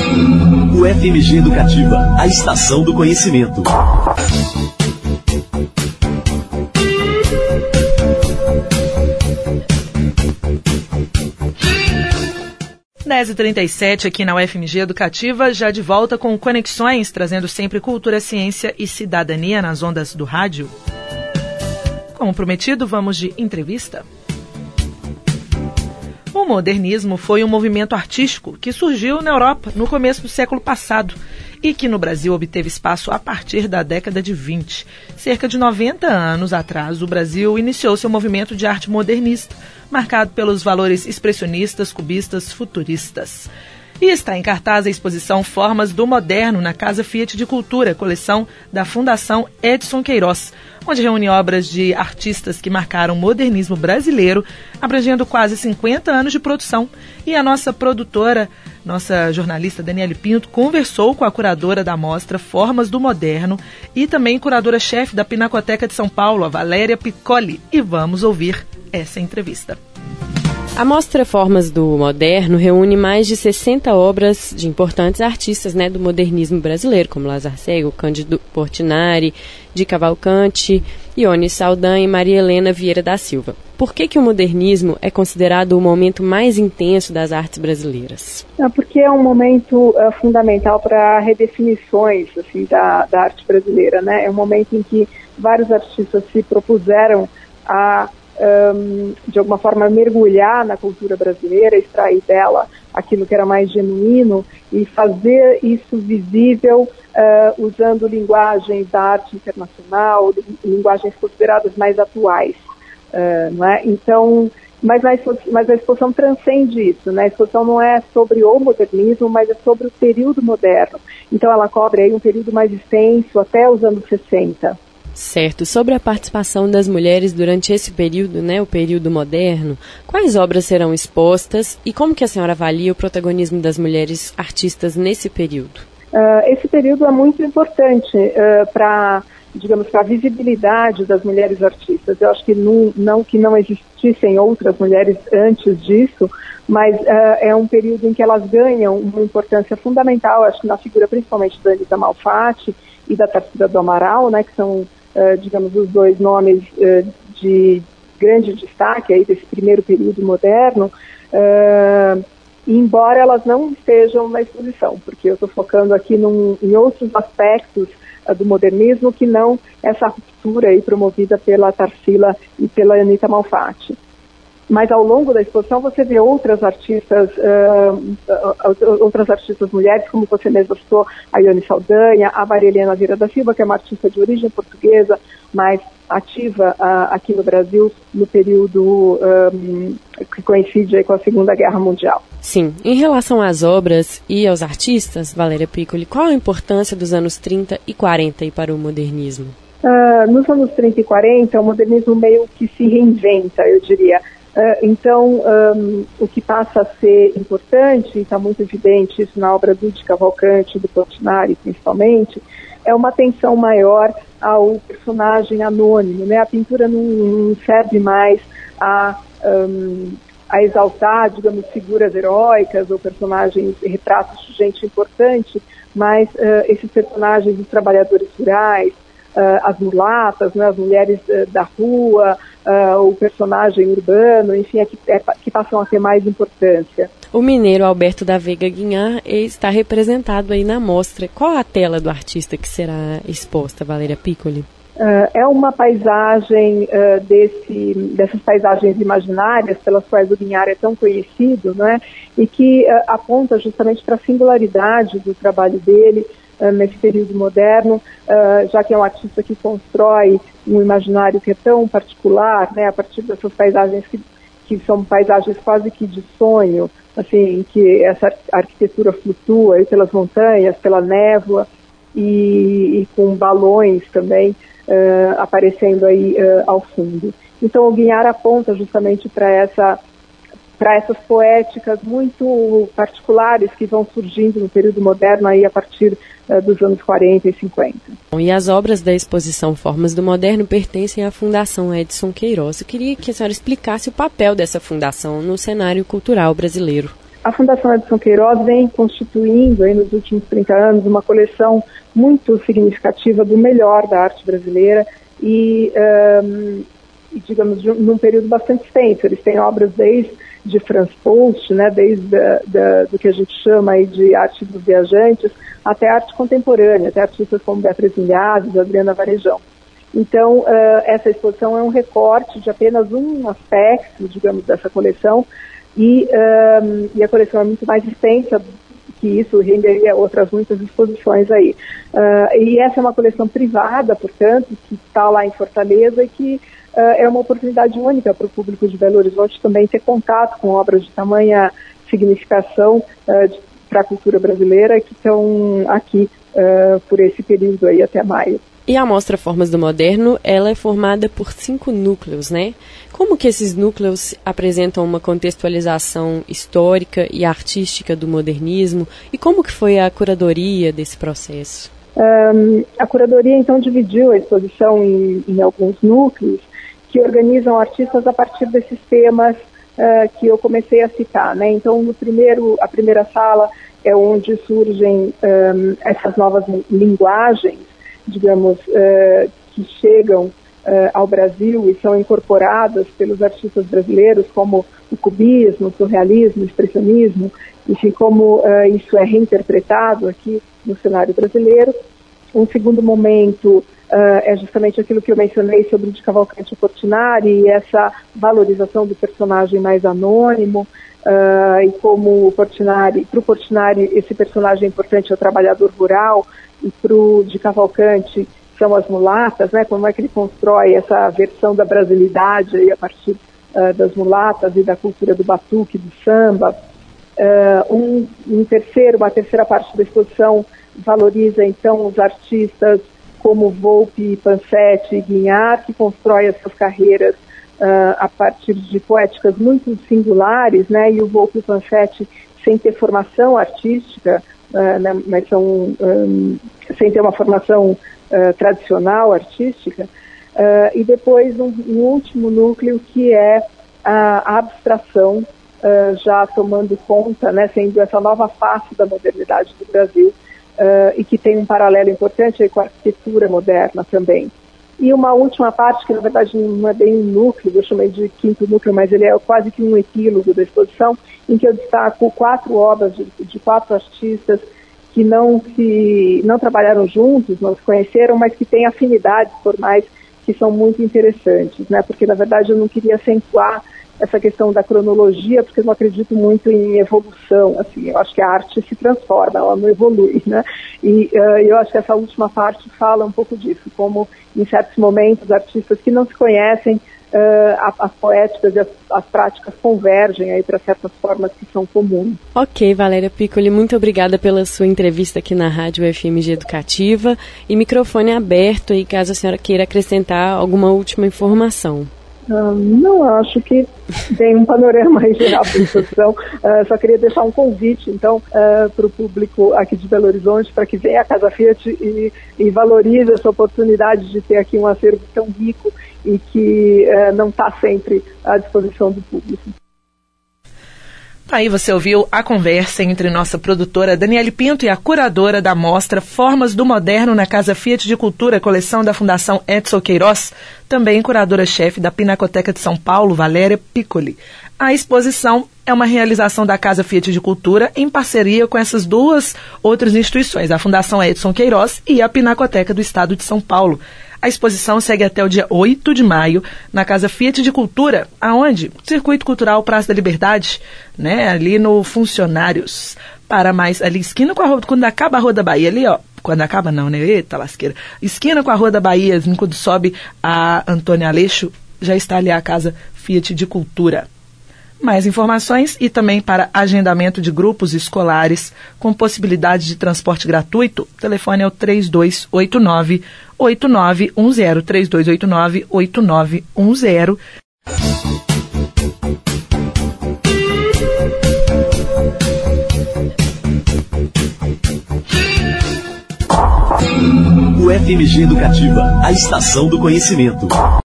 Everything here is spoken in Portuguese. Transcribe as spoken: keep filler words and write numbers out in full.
U F M G Educativa, a estação do conhecimento. dez e trinta e sete aqui na U F M G Educativa, já de volta com Conexões, trazendo sempre cultura, ciência e cidadania nas ondas do rádio. Como prometido, vamos de entrevista. O modernismo foi um movimento artístico que surgiu na Europa no começo do século passado e que no Brasil obteve espaço a partir da década de vinte. Cerca de noventa anos atrás, o Brasil iniciou seu movimento de arte modernista, marcado pelos valores expressionistas, cubistas, futuristas. E está em cartaz a exposição Formas do Moderno na Casa Fiat de Cultura, coleção da Fundação Edson Queiroz, onde reúne obras de artistas que marcaram o modernismo brasileiro, abrangendo quase cinquenta anos de produção. E a nossa produtora, nossa jornalista Daniele Pinto, conversou com a curadora da mostra Formas do Moderno e também curadora-chefe da Pinacoteca de São Paulo, a Valéria Piccoli. E vamos ouvir essa entrevista. A mostra Formas do Moderno reúne mais de sessenta obras de importantes artistas, né, do modernismo brasileiro, como Lázaro Cego, Cândido Portinari, Di Cavalcanti, Ione Saldanha e Maria Helena Vieira da Silva. Por que que o modernismo é considerado o momento mais intenso das artes brasileiras? É porque é um momento uh, fundamental para redefinições assim, da, da arte brasileira, né? É um momento em que vários artistas se propuseram a Um, de alguma forma mergulhar na cultura brasileira, extrair dela aquilo que era mais genuíno e fazer isso visível uh, usando linguagens da arte internacional, linguagens consideradas mais atuais, uh, não é? Então, mas a, mas a exposição transcende isso, né? A exposição não é sobre o modernismo, mas é sobre o período moderno. Então ela cobre aí um período mais extenso até os anos sessenta. Certo. Sobre a participação das mulheres durante esse período, né, o período moderno, quais obras serão expostas e como que a senhora avalia o protagonismo das mulheres artistas nesse período? Uh, esse período é muito importante uh, para, digamos, para a visibilidade das mulheres artistas. Eu acho que não, não que não existissem outras mulheres antes disso, mas uh, é um período em que elas ganham uma importância fundamental, acho que na figura principalmente da Anita Malfatti e da Tarsila do Amaral, né, que são Uh, digamos, os dois nomes uh, de grande destaque aí desse primeiro período moderno, uh, embora elas não estejam na exposição, porque eu estou focando aqui num, em outros aspectos uh, do modernismo que não essa ruptura aí promovida pela Tarsila e pela Anita Malfatti. Mas ao longo da exposição você vê outras artistas, uh, uh, outras artistas mulheres, como você mesma citou, a Ione Saldanha, a Maria Helena Vieira da Silva, que é uma artista de origem portuguesa, mas ativa uh, aqui no Brasil no período um, que coincide aí com a Segunda Guerra Mundial. Sim. Em relação às obras e aos artistas, Valéria Piccoli, qual a importância dos anos trinta e quarenta aí para o modernismo? Uh, nos anos trinta e quarenta, o modernismo meio que se reinventa, eu diria. Uh, então, um, o que passa a ser importante, e está muito evidente isso na obra do Di Cavalcanti, do Portinari principalmente, é uma atenção maior ao personagem anônimo, né? A pintura não, não serve mais a, um, a exaltar, digamos, figuras heróicas ou personagens, retratos de gente importante, mas uh, esses personagens dos trabalhadores rurais, Uh, as mulatas, né, as mulheres uh, da rua, uh, o personagem urbano, enfim, é que, é, que passam a ter mais importância. O mineiro Alberto da Veiga Guignard está representado aí na mostra. Qual a tela do artista que será exposta, Valéria Piccoli? Uh, é uma paisagem uh, desse, dessas paisagens imaginárias pelas quais o Guignard é tão conhecido, né, e que uh, aponta justamente para a singularidade do trabalho dele, Uh, nesse período moderno, uh, já que é um artista que constrói um imaginário que é tão particular, né, a partir dessas paisagens que, que são paisagens quase que de sonho, assim, que essa arquitetura flutua aí pelas montanhas, pela névoa e, e com balões também uh, aparecendo aí uh, ao fundo. Então o Guignard aponta justamente para essa para essas poéticas muito particulares que vão surgindo no período moderno aí a partir uh, dos anos quarenta e cinquenta. E as obras da exposição Formas do Moderno pertencem à Fundação Edson Queiroz. Eu queria que a senhora explicasse o papel dessa fundação no cenário cultural brasileiro. a Fundação Edson Queiroz vem constituindo aí nos últimos trinta anos uma coleção muito significativa do melhor da arte brasileira e, um, e digamos, num período bastante extenso. Eles têm obras desde de Franz Post, né, desde da, da, do que a gente chama aí de arte dos viajantes, até arte contemporânea, até artistas como Beatriz Milhazes, Adriana Varejão. Então, uh, essa exposição é um recorte de apenas um aspecto, digamos, dessa coleção, e, um, e a coleção é muito mais extensa que isso, renderia outras muitas exposições aí. Uh, e essa é uma coleção privada, portanto, que está lá em Fortaleza e que uh, é uma oportunidade única para o público de Belo Horizonte também ter contato com obras de tamanha significação uh, para a cultura brasileira que estão aqui uh, por esse período aí até maio. E a Mostra Formas do Moderno, ela é formada por cinco núcleos, né? Como que esses núcleos apresentam uma contextualização histórica e artística do modernismo? E como que foi a curadoria desse processo? Um, a curadoria, então, dividiu a exposição em, em alguns núcleos que organizam artistas a partir desses temas uh, que eu comecei a citar, né? Então, no primeiro, a primeira sala é onde surgem um, essas novas linguagens, digamos, uh, que chegam uh, ao Brasil e são incorporadas pelos artistas brasileiros, como o cubismo, o surrealismo, o expressionismo, enfim, como uh, isso é reinterpretado aqui no cenário brasileiro. Um segundo momento uh, é justamente aquilo que eu mencionei sobre o de Cavalcanti e Portinari, e essa valorização do personagem mais anônimo, uh, e como o Portinari, para o Portinari esse personagem importante é o trabalhador rural, e para o de Cavalcanti são as mulatas, né? Como é que ele constrói essa versão da brasilidade aí, a partir uh, das mulatas e da cultura do batuque, do samba. Uh, um, um terceiro, uma terceira parte da exposição valoriza então os artistas como Volpi, Pansetti e Guignard, que constroem as suas carreiras uh, a partir de poéticas muito singulares, né? E o Volpi e o Pansetti sem ter formação artística, Uh, né, mas são um, sem ter uma formação uh, tradicional artística, uh, e depois um, um último núcleo que é a, a abstração, uh, já tomando conta, né, sendo essa nova face da modernidade do Brasil, uh, e que tem um paralelo importante aí com a arquitetura moderna também. E uma última parte, que na verdade não é bem um núcleo, eu chamei de quinto núcleo, mas ele é quase que um epílogo da exposição, em que eu destaco quatro obras de, de quatro artistas que não, se, não trabalharam juntos, não se conheceram, mas que têm afinidades formais que são muito interessantes, né? Porque na verdade eu não queria acentuar essa questão da cronologia, porque eu não acredito muito em evolução, assim, eu acho que a arte se transforma, ela não evolui, né? E uh, eu acho que essa última parte fala um pouco disso, como em certos momentos artistas que não se conhecem, uh, as poéticas e as, as práticas convergem aí para certas formas que são comuns. Ok, Valéria Piccoli, muito obrigada pela sua entrevista aqui na Rádio F M G Educativa, e microfone aberto aí caso a senhora queira acrescentar alguma última informação. Uh, não, acho que tem um panorama aí geral da exposição. Uh, só queria deixar um convite, então, uh, para o público aqui de Belo Horizonte, para que venha à Casa Fiat e, e valorize essa oportunidade de ter aqui um acervo tão rico e que uh, não está sempre à disposição do público. Aí você ouviu a conversa entre nossa produtora Daniele Pinto e a curadora da mostra Formas do Moderno na Casa Fiat de Cultura, coleção da Fundação Edson Queiroz, também curadora-chefe da Pinacoteca de São Paulo, Valéria Piccoli. A exposição é uma realização da Casa Fiat de Cultura em parceria com essas duas outras instituições, a Fundação Edson Queiroz e a Pinacoteca do Estado de São Paulo. A exposição segue até o dia oito de maio na Casa Fiat de Cultura, aonde? Circuito Cultural Praça da Liberdade, né? Ali no Funcionários. Para mais ali, esquina com a rua, quando acaba a Rua da Bahia, ali, ó. Quando acaba não, né? Eita lasqueira. Esquina com a Rua da Bahia, quando sobe a Antônio Aleixo, já está ali a Casa Fiat de Cultura. Mais informações e também para agendamento de grupos escolares com possibilidade de transporte gratuito, o telefone é o três dois oito nove, oito nove um zero, três dois oito nove, oito nove um zero. O F M G Educativa, a estação do conhecimento.